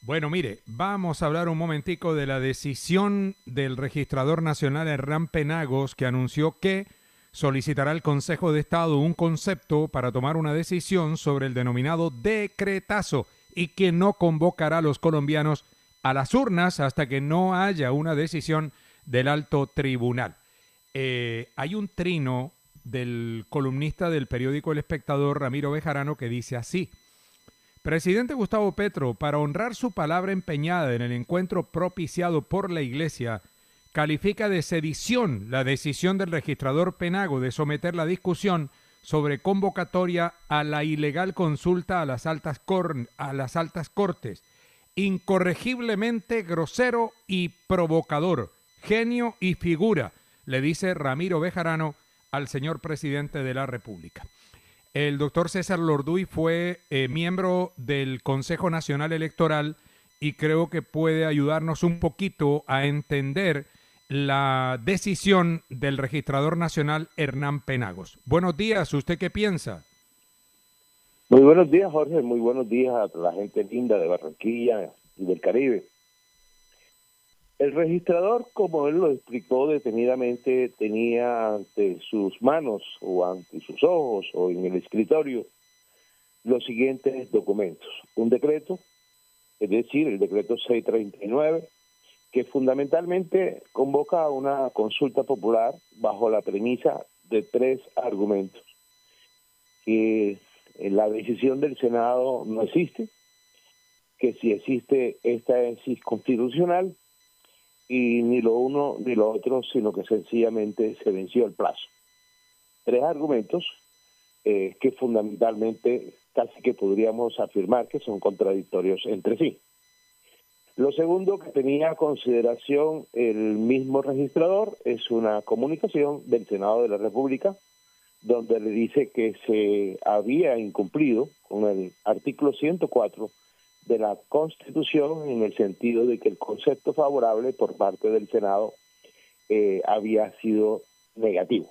Bueno, mire, vamos a hablar un momentico de la decisión del registrador nacional Hernán Penagos, que anunció que solicitará al Consejo de Estado un concepto para tomar una decisión sobre el denominado decretazo y que no convocará a los colombianos a las urnas hasta que no haya una decisión del alto tribunal. Hay un trino del columnista del periódico El Espectador, Ramiro Bejarano, que dice así: Presidente Gustavo Petro, para honrar su palabra empeñada en el encuentro propiciado por la Iglesia, califica de sedición la decisión del registrador Penago de someter la discusión sobre convocatoria a la ilegal consulta a las altas cortes. Incorregiblemente grosero y provocador, genio y figura, le dice Ramiro Bejarano al señor presidente de la República. El doctor César Lorduy fue miembro del Consejo Nacional Electoral y creo que puede ayudarnos un poquito a entender la decisión del registrador nacional Hernán Penagos. Buenos días, ¿usted qué piensa? Muy buenos días, Jorge. Muy buenos días a la gente linda de Barranquilla y del Caribe. El registrador, como él lo explicó detenidamente, tenía ante sus manos o ante sus ojos o en el escritorio los siguientes documentos. Un decreto, es decir, el decreto 639, que fundamentalmente convoca a una consulta popular bajo la premisa de 3 argumentos. Que la decisión del Senado no existe, que si existe, esta es inconstitucional, y ni lo uno ni lo otro, sino que sencillamente se venció el plazo. 3 argumentos que fundamentalmente casi que podríamos afirmar que son contradictorios entre sí. Lo segundo que tenía a consideración el mismo registrador es una comunicación del Senado de la República, donde le dice que se había incumplido con el artículo 104 de la Constitución, en el sentido de que el concepto favorable por parte del Senado había sido negativo.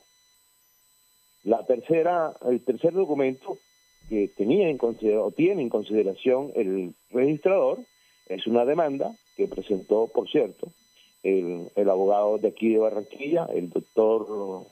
El tercer documento que tenía en consideración, o tiene en consideración el registrador, es una demanda que presentó, por cierto, el abogado de aquí de Barranquilla, el doctor,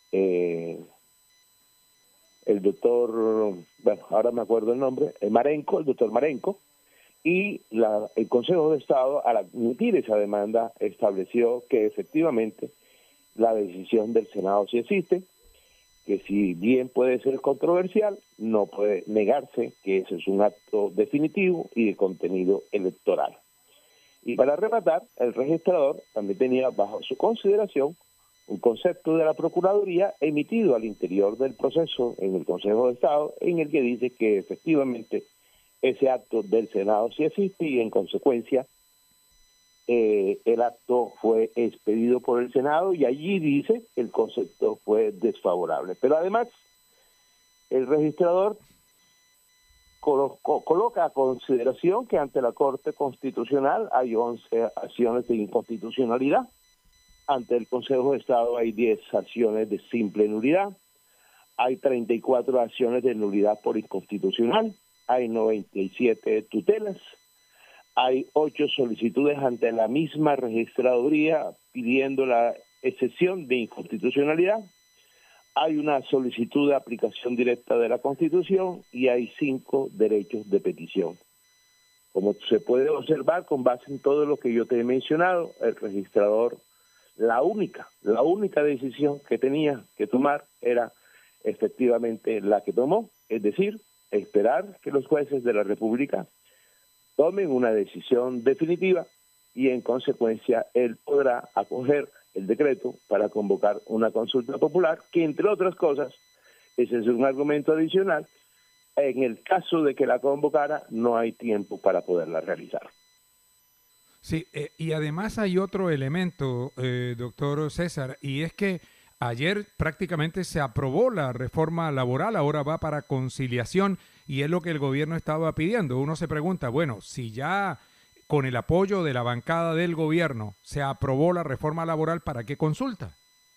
bueno, ahora me acuerdo el nombre, el doctor Marenco, y el Consejo de Estado, al admitir esa demanda, estableció que efectivamente la decisión del Senado sí existe, que si bien puede ser controversial, no puede negarse que ese es un acto definitivo y de contenido electoral. Y para rematar, el registrador también tenía bajo su consideración un concepto de la Procuraduría emitido al interior del proceso en el Consejo de Estado, en el que dice que efectivamente ese acto del Senado sí existe y en consecuencia el acto fue expedido por el Senado y allí dice el concepto fue desfavorable. Pero además el registrador coloca a consideración que ante la Corte Constitucional hay 11 acciones de inconstitucionalidad, ante el Consejo de Estado hay 10 acciones de simple nulidad, hay 34 acciones de nulidad por inconstitucional, hay 97 tutelas, hay 8 solicitudes ante la misma registraduría pidiendo la excepción de inconstitucionalidad, hay una solicitud de aplicación directa de la Constitución y hay 5 derechos de petición. Como se puede observar, con base en todo lo que yo te he mencionado, el registrador, la única decisión que tenía que tomar era efectivamente la que tomó, es decir, esperar que los jueces de la República tomen una decisión definitiva y en consecuencia él podrá acoger el decreto para convocar una consulta popular que, entre otras cosas, ese es un argumento adicional, en el caso de que la convocara no hay tiempo para poderla realizar. Sí, y además hay otro elemento, doctor César, y es que ayer prácticamente se aprobó la reforma laboral, ahora va para conciliación y es lo que el gobierno estaba pidiendo. Uno se pregunta, bueno, si ya con el apoyo de la bancada del gobierno se aprobó la reforma laboral, ¿para qué consulta?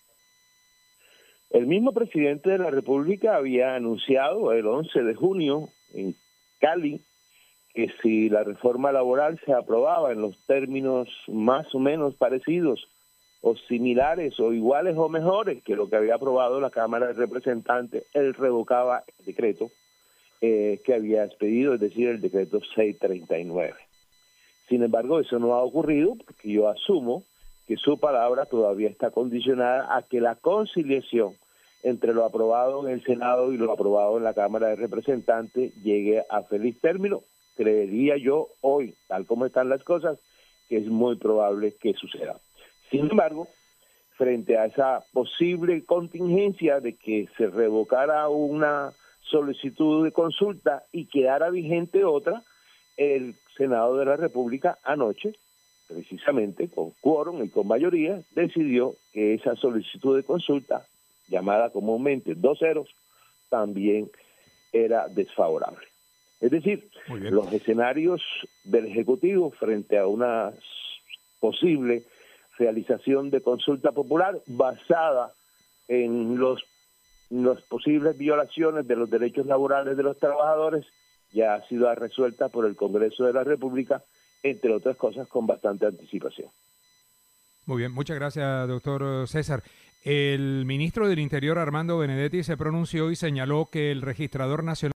El mismo presidente de la República había anunciado el 11 de junio en Cali que si la reforma laboral se aprobaba en los términos más o menos parecidos o similares o iguales o mejores que lo que había aprobado la Cámara de Representantes, él revocaba el decreto que había expedido, es decir, el decreto 639. Sin embargo, eso no ha ocurrido porque yo asumo que su palabra todavía está condicionada a que la conciliación entre lo aprobado en el Senado y lo aprobado en la Cámara de Representantes llegue a feliz término. Creería yo hoy, tal como están las cosas, que es muy probable que suceda. Sin embargo, frente a esa posible contingencia de que se revocara una solicitud de consulta y quedara vigente otra, el Senado de la República anoche, precisamente con quórum y con mayoría, decidió que esa solicitud de consulta, llamada comúnmente 2-0, también era desfavorable. Es decir, los escenarios del Ejecutivo frente a una posible realización de consulta popular basada en las posibles violaciones de los derechos laborales de los trabajadores ya ha sido resuelta por el Congreso de la República, entre otras cosas con bastante anticipación. Muy bien, muchas gracias, doctor César. El ministro del Interior, Armando Benedetti, se pronunció y señaló que el registrador nacional